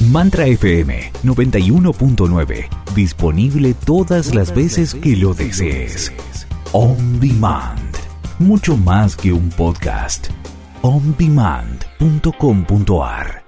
Mantra FM 91.9. Disponible todas las veces que lo desees. On Demand. Mucho más que un podcast. ondemand.com.ar.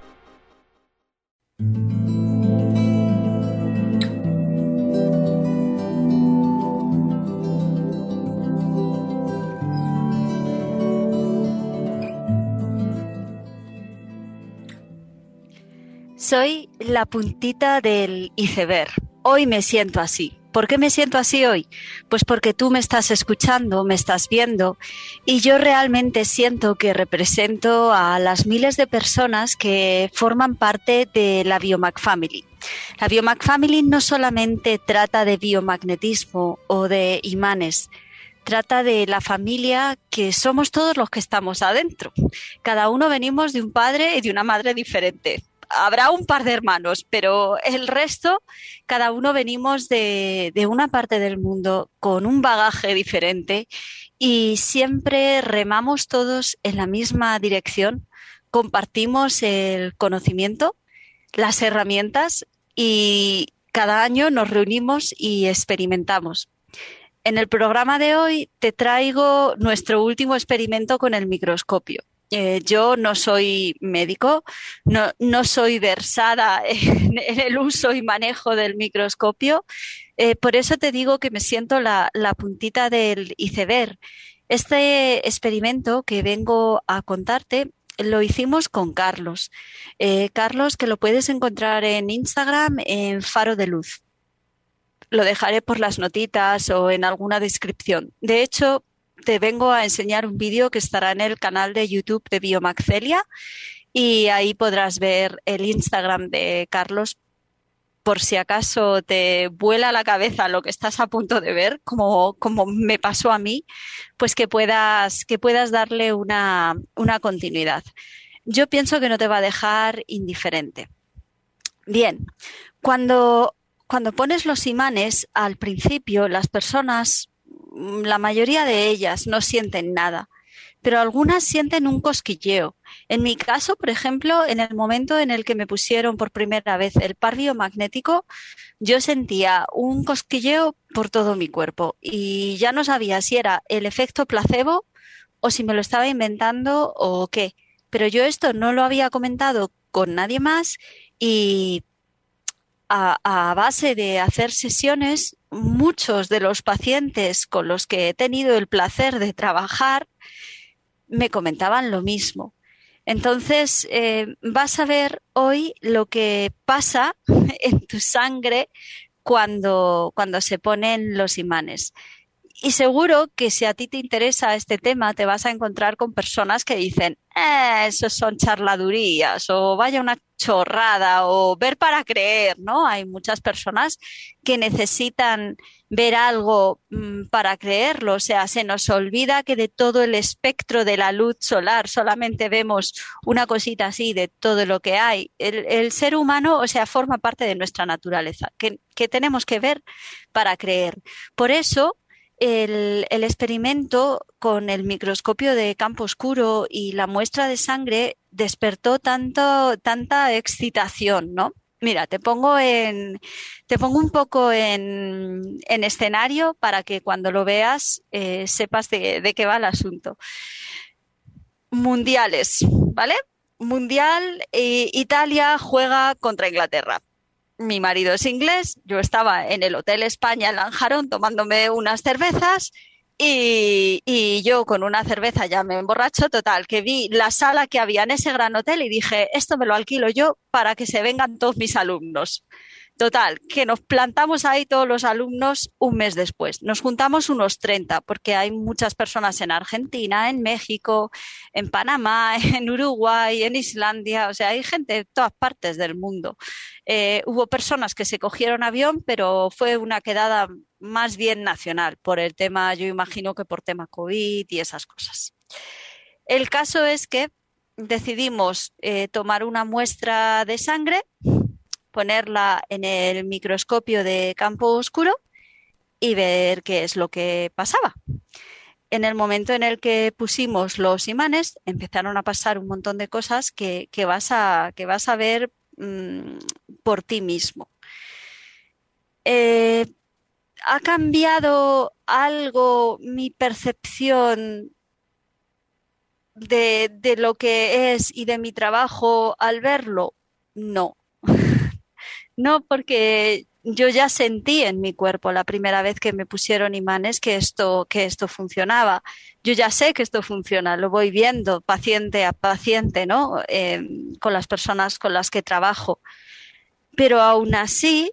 Soy la puntita del iceberg. Hoy me siento así. ¿Por qué me siento así hoy? Pues porque tú me estás escuchando, me estás viendo y yo realmente siento que represento a las miles de personas que forman parte de la Biomac Family. La Biomac Family no solamente trata de biomagnetismo o de imanes, trata de la familia que somos todos los que estamos adentro. Cada uno venimos de un padre y de una madre diferente. Habrá un par de hermanos, pero el resto, cada uno venimos de una parte del mundo con un bagaje diferente y siempre remamos todos en la misma dirección, compartimos el conocimiento, las herramientas y cada año nos reunimos y experimentamos. En el programa de hoy te traigo nuestro último experimento con el microscopio. Yo no soy médico, no soy versada en el uso y manejo del microscopio, por eso te digo que me siento la puntita del iceberg. Este experimento que vengo a contarte lo hicimos con Carlos. Carlos, que lo puedes encontrar en Instagram en Faro de Luz. Lo dejaré por las notitas o en alguna descripción. De hecho, te vengo a enseñar un vídeo que estará en el canal de YouTube de Biomac Celia y ahí podrás ver el Instagram de Carlos por si acaso te vuela la cabeza lo que estás a punto de ver, como me pasó a mí, pues que puedas darle una continuidad. Yo pienso que no te va a dejar indiferente. Bien, cuando pones los imanes, al principio las personas, la mayoría de ellas no sienten nada, pero algunas sienten un cosquilleo. En mi caso, por ejemplo, en el momento en el que me pusieron por primera vez el par biomagnético, yo sentía un cosquilleo por todo mi cuerpo y ya no sabía si era el efecto placebo o si me lo estaba inventando o qué. Pero yo esto no lo había comentado con nadie más y a base de hacer sesiones, muchos de los pacientes con los que he tenido el placer de trabajar me comentaban lo mismo. Entonces, vas a ver hoy lo que pasa en tu sangre cuando se ponen los imanes. Y seguro que si a ti te interesa este tema, te vas a encontrar con personas que dicen, eso son charladurías, o vaya una chorrada, o ver para creer, ¿no? Hay muchas personas que necesitan ver algo para creerlo. O sea, se nos olvida que de todo el espectro de la luz solar solamente vemos una cosita así de todo lo que hay. El ser humano, o sea, forma parte de nuestra naturaleza, que tenemos que ver para creer. Por eso, el experimento con el microscopio de campo oscuro y la muestra de sangre despertó tanta excitación, ¿no? Mira, te pongo un poco en escenario para que cuando lo veas sepas de qué va el asunto. Mundiales, ¿vale? Mundial, Italia juega contra Inglaterra. Mi marido es inglés, yo estaba en el Hotel España en Lanjarón tomándome unas cervezas y yo con una cerveza ya me emborracho, total, que vi la sala que había en ese gran hotel y dije, esto me lo alquilo yo para que se vengan todos mis alumnos. Total, que nos plantamos ahí todos los alumnos un mes después. Nos juntamos unos 30, porque hay muchas personas en Argentina, en México, en Panamá, en Uruguay, en Islandia, o sea, hay gente de todas partes del mundo. Hubo personas que se cogieron avión, pero fue una quedada más bien nacional, por el tema, yo imagino que por tema COVID y esas cosas. El caso es que decidimos tomar una muestra de sangre, ponerla en el microscopio de campo oscuro y ver qué es lo que pasaba. En el momento en el que pusimos los imanes, empezaron a pasar un montón de cosas que vas a ver por ti mismo. ¿Ha cambiado algo mi percepción de lo que es y de mi trabajo al verlo? No. No, porque yo ya sentí en mi cuerpo la primera vez que me pusieron imanes que esto funcionaba. Yo ya sé que esto funciona, lo voy viendo paciente a paciente, ¿no? Con las personas con las que trabajo. Pero aún así,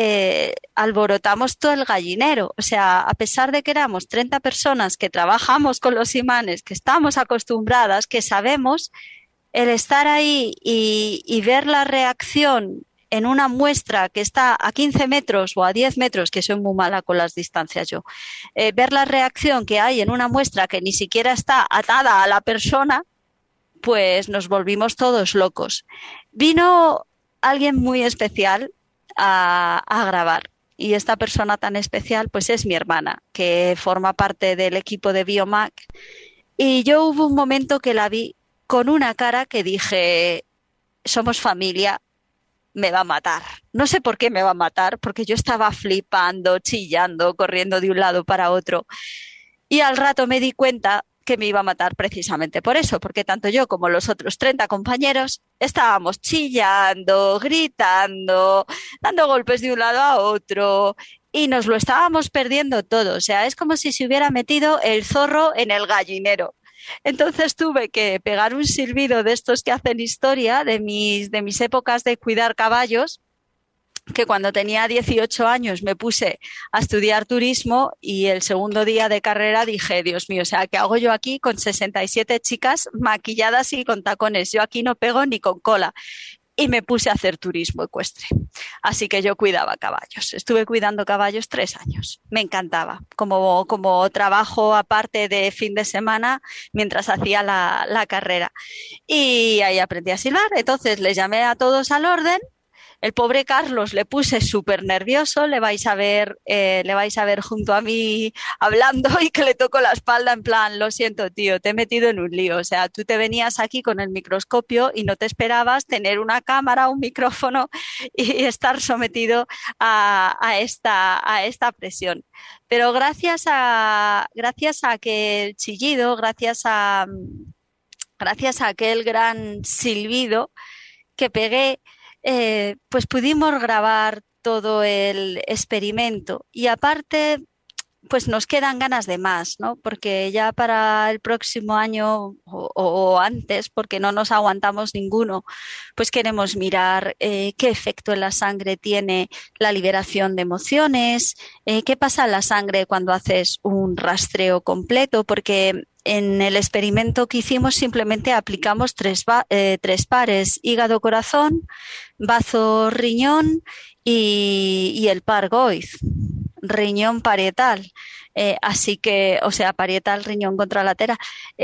alborotamos todo el gallinero. O sea, a pesar de que éramos 30 personas que trabajamos con los imanes, que estamos acostumbradas, que sabemos, el estar ahí y ver la reacción en una muestra que está a 15 metros o a 10 metros, que soy muy mala con las distancias yo, ver la reacción que hay en una muestra que ni siquiera está atada a la persona, pues nos volvimos todos locos. Vino alguien muy especial a grabar. Y esta persona tan especial pues es mi hermana, que forma parte del equipo de Biomac. Y yo hubo un momento que la vi con una cara que dije, somos familia, me va a matar. No sé por qué me va a matar, porque yo estaba flipando, chillando, corriendo de un lado para otro. Y al rato me di cuenta que me iba a matar precisamente por eso, porque tanto yo como los otros 30 compañeros estábamos chillando, gritando, dando golpes de un lado a otro y nos lo estábamos perdiendo todo. O sea, es como si se hubiera metido el zorro en el gallinero. Entonces tuve que pegar un silbido de estos que hacen historia de mis épocas de cuidar caballos, que cuando tenía 18 años me puse a estudiar turismo y el segundo día de carrera dije, Dios mío, o sea, ¿qué hago yo aquí con 67 chicas maquilladas y con tacones? Yo aquí no pego ni con cola. Y me puse a hacer turismo ecuestre. Así que yo cuidaba caballos. Estuve cuidando caballos 3 años. Me encantaba. Como trabajo aparte de fin de semana mientras hacía la carrera. Y ahí aprendí a silbar. Entonces les llamé a todos al orden. El pobre Carlos le puse súper nervioso, le vais a ver junto a mí hablando y que le toco la espalda en plan, lo siento tío, te he metido en un lío. O sea, tú te venías aquí con el microscopio y no te esperabas tener una cámara, un micrófono y estar sometido a esta presión. Pero gracias a aquel chillido, gracias a aquel gran silbido que pegué, pues pudimos grabar todo el experimento y aparte pues nos quedan ganas de más, ¿no? Porque ya para el próximo año o antes, porque no nos aguantamos ninguno, pues queremos mirar qué efecto en la sangre tiene la liberación de emociones, qué pasa en la sangre cuando haces un rastreo completo, porque en el experimento que hicimos simplemente aplicamos tres pares, hígado-corazón, bazo-riñón y el par Goiz, riñón parietal. Así que, o sea, parietal, riñón contralatera.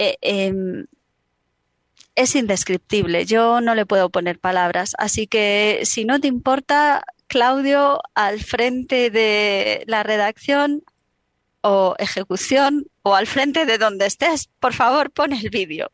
Es indescriptible, yo no le puedo poner palabras. Así que, si no te importa, Claudio, al frente de la redacción o ejecución o al frente de donde estés, por favor, pon el vídeo.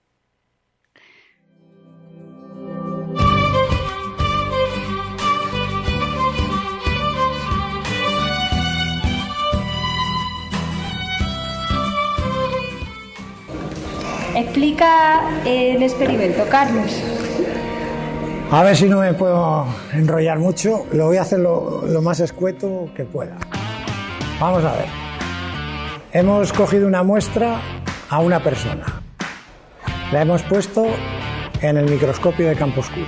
Explica el experimento, Carlos. A ver si no me puedo enrollar mucho. Lo voy a hacer lo más escueto que pueda. Vamos a ver. Hemos cogido una muestra a una persona. La hemos puesto en el microscopio de campo oscuro.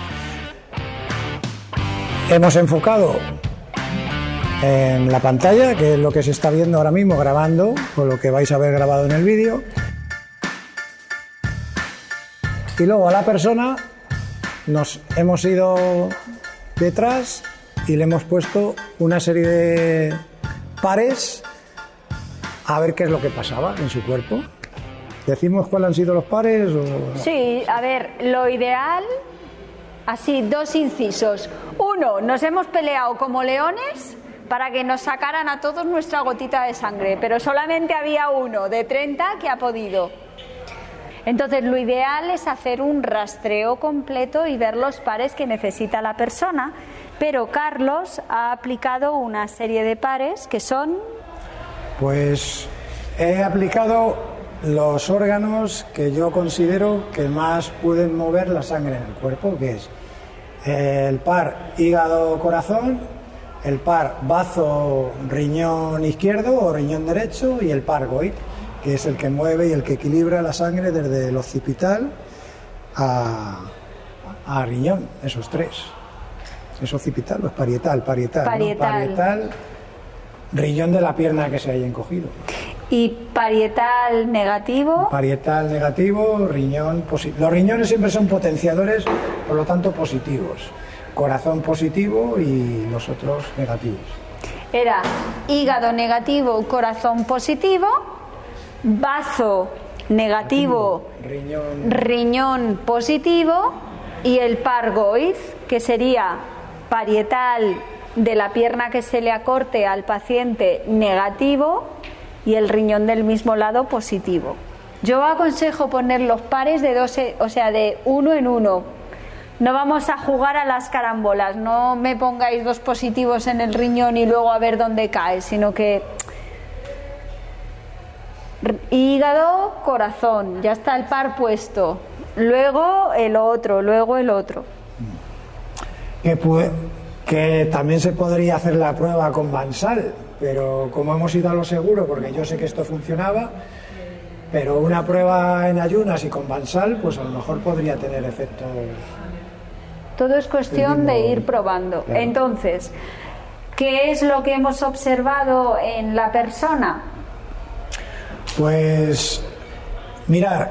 Hemos enfocado en la pantalla, que es lo que se está viendo ahora mismo grabando, o lo que vais a ver grabado en el vídeo. Y luego a la persona nos hemos ido detrás y le hemos puesto una serie de pares a ver qué es lo que pasaba en su cuerpo. ¿Decimos cuáles han sido los pares? O... Sí, a ver, lo ideal, así, 2 incisos. 1, nos hemos peleado como leones para que nos sacaran a todos nuestra gotita de sangre, pero solamente había uno de 30 que ha podido. Entonces, lo ideal es hacer un rastreo completo y ver los pares que necesita la persona, pero Carlos ha aplicado una serie de pares que son... Pues he aplicado los órganos que yo considero que más pueden mover la sangre en el cuerpo, que es el par hígado-corazón, el par bazo-riñón izquierdo o riñón derecho y el par goit, que es el que mueve y el que equilibra la sangre desde el occipital a riñón, esos tres. ¿Es occipital o es parietal? Parietal, riñón de la pierna que se haya encogido. ¿Y parietal negativo? Parietal negativo, riñón positivo. Los riñones siempre son potenciadores, por lo tanto positivos. Corazón positivo y los otros negativos. Era hígado negativo, corazón positivo, bazo negativo, riñón positivo y el par goit, que sería parietal de la pierna que se le acorte al paciente negativo y el riñón del mismo lado positivo. Yo aconsejo poner los pares de dos, o sea, de uno en uno. No vamos a jugar a las carambolas, no me pongáis dos positivos en el riñón y luego a ver dónde cae, sino que hígado, corazón, ya está el par puesto, luego el otro. Que también se podría hacer la prueba con Bansal, pero como hemos ido a lo seguro, porque yo sé que esto funcionaba, pero una prueba en ayunas y con Bansal, pues a lo mejor podría tener efectos. Todo es cuestión de ir probando. Claro. Entonces, ¿qué es lo que hemos observado en la persona? Pues, mirar,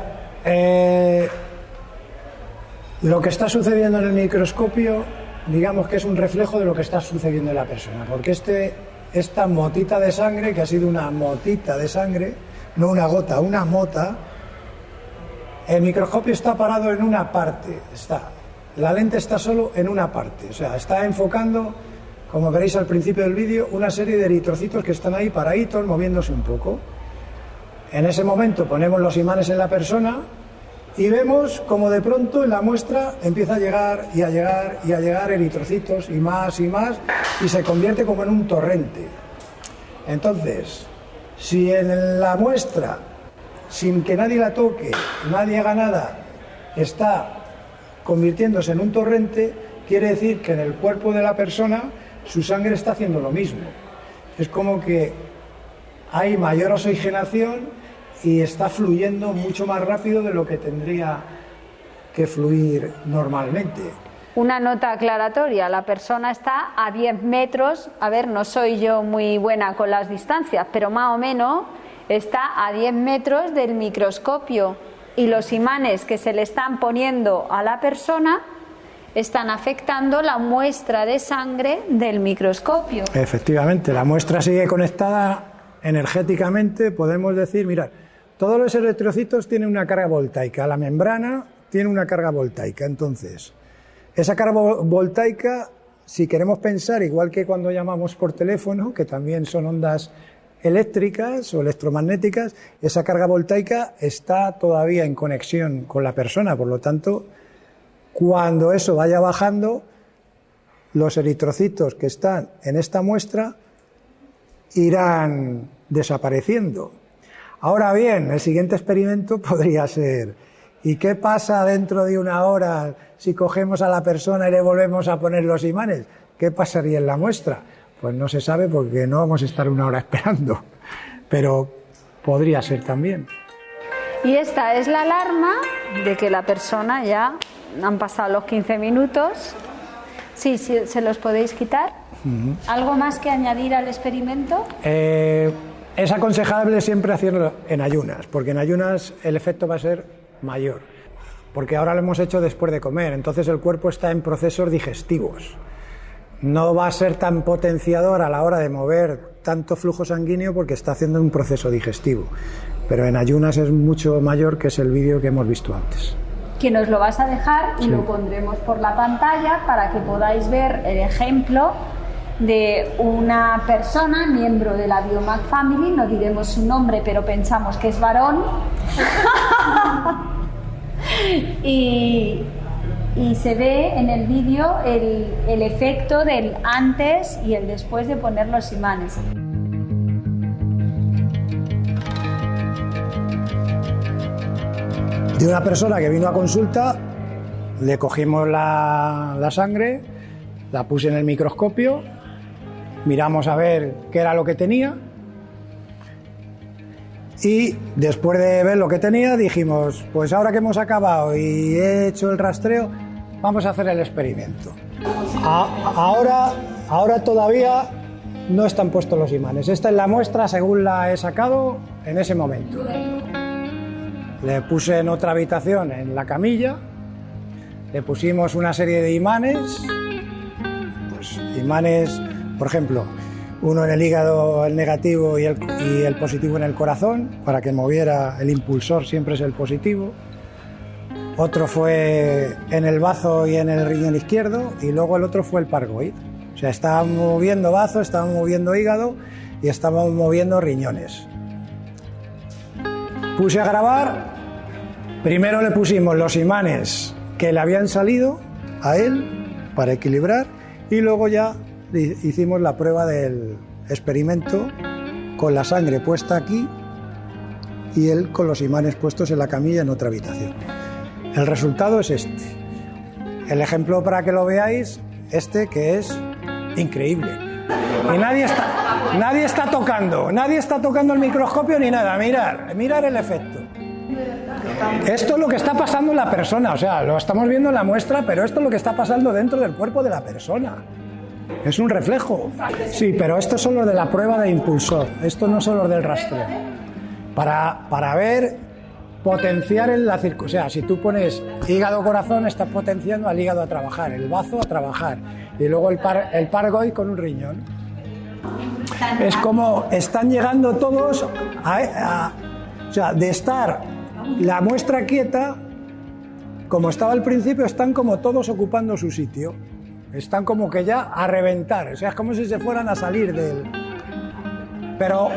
lo que está sucediendo en el microscopio, digamos que es un reflejo de lo que está sucediendo en la persona, porque esta motita de sangre, que ha sido una motita de sangre, no una gota, una mota, el microscopio está parado en una parte, la lente está solo en una parte, o sea, está enfocando, como veréis al principio del vídeo, una serie de eritrocitos que están ahí paraditos, moviéndose un poco. En ese momento ponemos los imanes en la persona y vemos como de pronto en la muestra empieza a llegar y a llegar y a llegar eritrocitos y más, y se convierte como en un torrente. Entonces, si en la muestra, sin que nadie la toque, nadie haga nada, está convirtiéndose en un torrente, quiere decir que en el cuerpo de la persona su sangre está haciendo lo mismo. Es como que hay mayor oxigenación y está fluyendo mucho más rápido de lo que tendría que fluir normalmente. Una nota aclaratoria, la persona está a 10 metros, a ver, no soy yo muy buena con las distancias, pero más o menos está a 10 metros del microscopio y los imanes que se le están poniendo a la persona están afectando la muestra de sangre del microscopio. Efectivamente, la muestra sigue conectada energéticamente, podemos decir, mirad, todos los eritrocitos tienen una carga voltaica, la membrana tiene una carga voltaica, entonces, esa carga voltaica, si queremos pensar, igual que cuando llamamos por teléfono, que también son ondas eléctricas o electromagnéticas, esa carga voltaica está todavía en conexión con la persona, por lo tanto, cuando eso vaya bajando, los eritrocitos que están en esta muestra irán desapareciendo. Ahora bien, el siguiente experimento podría ser, ¿y qué pasa dentro de una hora si cogemos a la persona y le volvemos a poner los imanes? ¿Qué pasaría en la muestra? Pues no se sabe porque no vamos a estar una hora esperando, pero podría ser también. Y esta es la alarma de que la persona ya han pasado los 15 minutos. Sí, ¿se los podéis quitar? Uh-huh. ¿Algo más que añadir al experimento? Es aconsejable siempre hacerlo en ayunas, porque en ayunas el efecto va a ser mayor, porque ahora lo hemos hecho después de comer, entonces el cuerpo está en procesos digestivos. No va a ser tan potenciador a la hora de mover tanto flujo sanguíneo porque está haciendo un proceso digestivo, pero en ayunas es mucho mayor, que es el vídeo que hemos visto antes. Que nos lo vas a dejar y sí, lo pondremos por la pantalla para que podáis ver el ejemplo de una persona, miembro de la Biomac Family, no diremos su nombre pero pensamos que es varón, Y se ve en el vídeo el efecto del antes y el después de poner los imanes. De una persona que vino a consulta, le cogimos la sangre, la puse en el microscopio, miramos a ver qué era lo que tenía y después de ver lo que tenía dijimos, pues ahora que hemos acabado y he hecho el rastreo, vamos a hacer el experimento. Ahora todavía no están puestos los imanes. Esta es la muestra según la he sacado en ese momento. Le puse en otra habitación, en la camilla, le pusimos una serie de imanes, pues imanes, por ejemplo, uno en el hígado, el negativo y el positivo en el corazón, para que moviera el impulsor, siempre es el positivo. Otro fue en el bazo y en el riñón izquierdo, y luego el otro fue el pargoid. O sea, estábamos moviendo bazo, estábamos moviendo hígado y estábamos moviendo riñones. Puse a grabar, primero le pusimos los imanes que le habían salido a él para equilibrar y luego ya hicimos la prueba del experimento con la sangre puesta aquí y él con los imanes puestos en la camilla en otra habitación. El resultado es este. El ejemplo para que lo veáis, que es increíble. Y nadie está tocando el microscopio ni nada. Mirar el efecto. Esto es lo que está pasando en la persona, o sea, lo estamos viendo en la muestra, pero esto es lo que está pasando dentro del cuerpo de la persona. Es un reflejo. Sí, pero estos son los de la prueba de impulsor, estos no son los del rastreo. Para ver, potenciar o sea, si tú pones hígado-corazón, estás potenciando al hígado a trabajar, el bazo a trabajar, y luego el pargoid con un riñón. Es como están llegando todos o sea, de estar la muestra quieta, como estaba al principio, están como todos ocupando su sitio. Están como que ya a reventar, o sea, es como si se fueran a salir del... Pero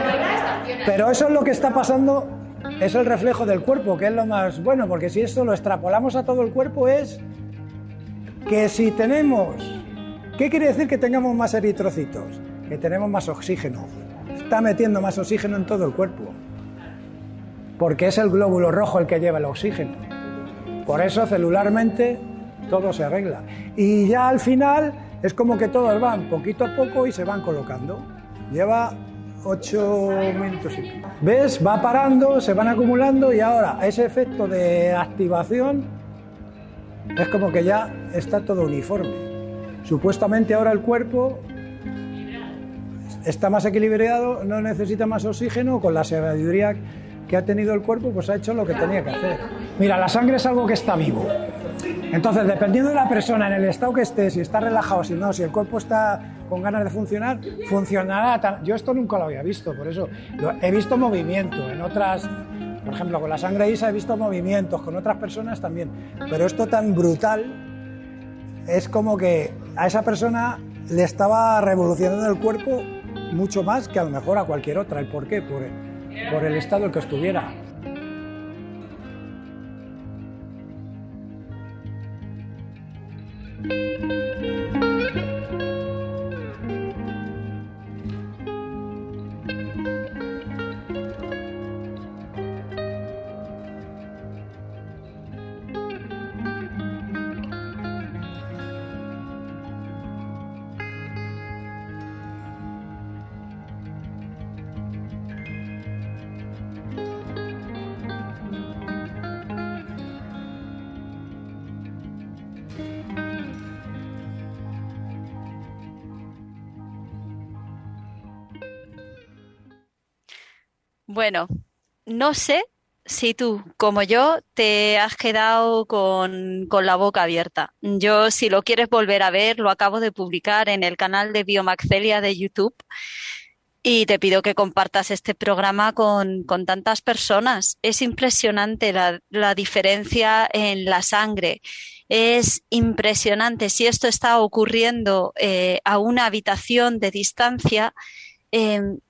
eso es lo que está pasando, es el reflejo del cuerpo, que es lo más bueno, porque si esto lo extrapolamos a todo el cuerpo es que si tenemos... ¿Qué quiere decir que tengamos más eritrocitos? Que tenemos más oxígeno. Está metiendo más oxígeno en todo el cuerpo. Porque es el glóbulo rojo el que lleva el oxígeno. Por eso celularmente todo se arregla. Y ya al final es como que todos van poquito a poco y se van colocando. Lleva 8 minutos y pico. ¿Ves? Va parando, se van acumulando y ahora ese efecto de activación es como que ya está todo uniforme. Supuestamente ahora el cuerpo está más equilibrado, no necesita más oxígeno, con la sabiduría que ha tenido el cuerpo, pues ha hecho lo que tenía que hacer. Mira, la sangre es algo que está vivo. Entonces, dependiendo de la persona, en el estado que esté, si está relajado, si no, si el cuerpo está con ganas de funcionar, funcionará. Yo esto nunca lo había visto, por eso he visto movimiento en otras, por ejemplo, con la sangre ISA he visto movimientos, con otras personas también, pero esto tan brutal es como que a esa persona le estaba revolucionando el cuerpo mucho más que a lo mejor a cualquier otra. ¿El por qué? Por el estado en que estuviera. Bueno, no sé si tú, como yo, te has quedado con la boca abierta. Yo, si lo quieres volver a ver, lo acabo de publicar en el canal de Biomaxcelia de YouTube y te pido que compartas este programa con tantas personas. Es impresionante la diferencia en la sangre. Es impresionante. Si esto está ocurriendo a una habitación de distancia,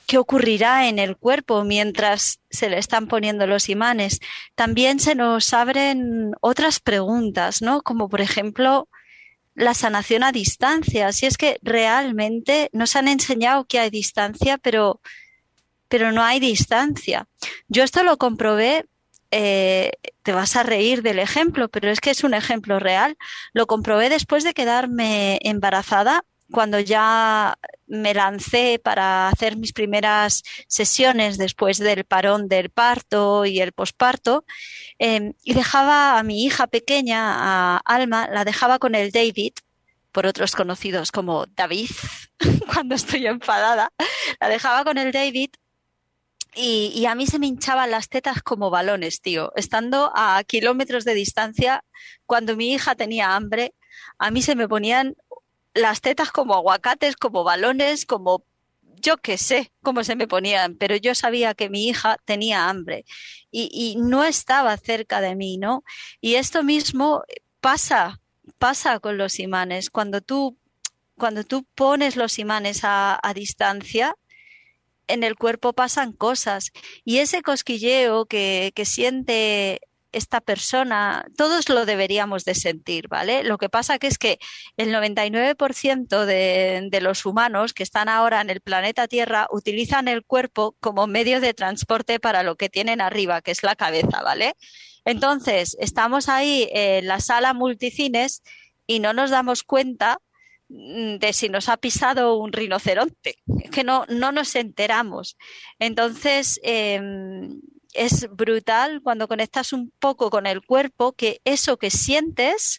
qué ocurrirá en el cuerpo mientras se le están poniendo los imanes. También se nos abren otras preguntas, ¿no? Como por ejemplo la sanación a distancia. Si es que realmente nos han enseñado que hay distancia, pero no hay distancia. Yo esto lo comprobé, te vas a reír del ejemplo, pero es que es un ejemplo real. Lo comprobé después de quedarme embarazada, cuando ya me lancé para hacer mis primeras sesiones después del parón del parto y el posparto, y dejaba a mi hija pequeña, a Alma, la dejaba con el David, por otros conocidos como David, cuando estoy enfadada, la dejaba con el David. Y a mí se me hinchaban las tetas como balones, tío. Estando a kilómetros de distancia, cuando mi hija tenía hambre, a mí se me ponían las tetas como aguacates, como balones, como yo qué sé cómo se me ponían, pero yo sabía que mi hija tenía hambre y no estaba cerca de mí, ¿no? Y esto mismo pasa con los imanes. Cuando tú pones los imanes a distancia, en el cuerpo pasan cosas, y ese cosquilleo que siente esta persona, todos lo deberíamos de sentir, ¿vale? Lo que pasa que es que el 99% de los humanos que están ahora en el planeta Tierra utilizan el cuerpo como medio de transporte para lo que tienen arriba, que es la cabeza, ¿vale? Entonces, estamos ahí en la sala multicines y no nos damos cuenta de si nos ha pisado un rinoceronte, es que no nos enteramos. Entonces, es brutal cuando conectas un poco con el cuerpo, que eso que sientes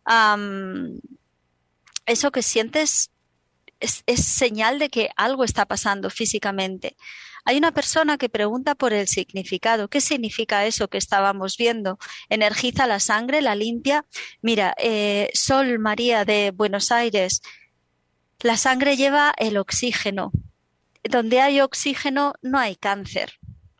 es señal de que algo está pasando físicamente. Hay una persona que pregunta por el significado. ¿Qué significa eso que estábamos viendo? ¿Energiza la sangre, la limpia? Mira, Sol María de Buenos Aires, la sangre lleva el oxígeno. Donde hay oxígeno no hay cáncer.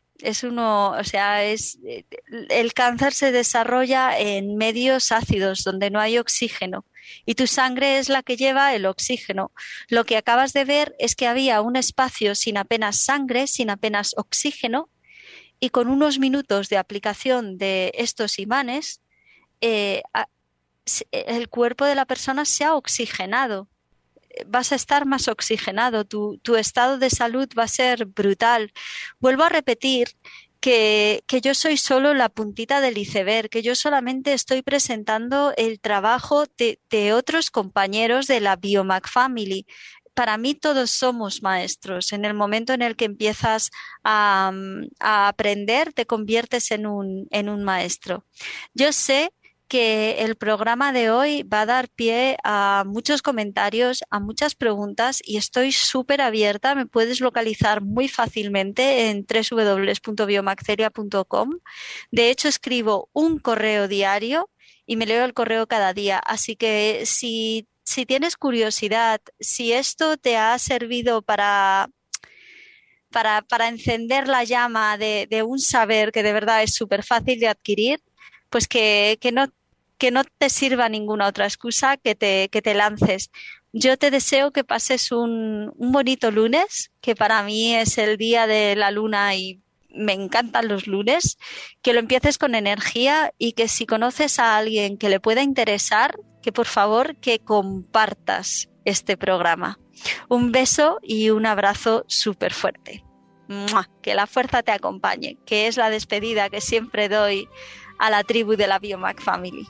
El cáncer se desarrolla en medios ácidos donde no hay oxígeno, y tu sangre es la que lleva el oxígeno. Lo que acabas de ver es que había un espacio sin apenas sangre, sin apenas oxígeno, y con unos minutos de aplicación de estos imanes, el cuerpo de la persona se ha oxigenado. Vas a estar más oxigenado, tu estado de salud va a ser brutal. Vuelvo a repetir que yo soy solo la puntita del iceberg, que yo solamente estoy presentando el trabajo de otros compañeros de la Biomac Family. Para mí todos somos maestros. En el momento en el que empiezas a aprender, te conviertes en un maestro. Yo sé que el programa de hoy va a dar pie a muchos comentarios, a muchas preguntas, y estoy súper abierta. Me puedes localizar muy fácilmente en www.biomaccelia.com. De hecho, escribo un correo diario y me leo el correo cada día. Así que si tienes curiosidad, si esto te ha servido para encender la llama de un saber que de verdad es súper fácil de adquirir, pues que no te sirva ninguna otra excusa, que te lances. Yo te deseo que pases un bonito lunes, que para mí es el día de la luna y me encantan los lunes, que lo empieces con energía, y que si conoces a alguien que le pueda interesar, que por favor que compartas este programa. Un beso y un abrazo súper fuerte. ¡Mua! Que la fuerza te acompañe, que es la despedida que siempre doy a la tribu de la Biomac Family.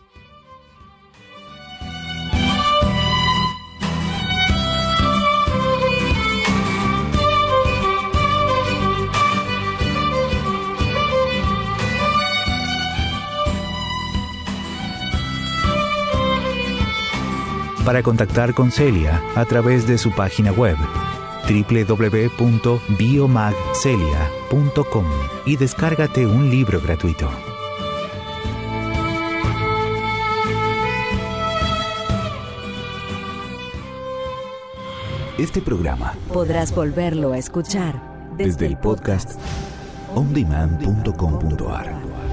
Para contactar con Celia a través de su página web www.biomagcelia.com y descárgate un libro gratuito. Este programa podrás volverlo a escuchar desde el podcast ondemand.com.ar.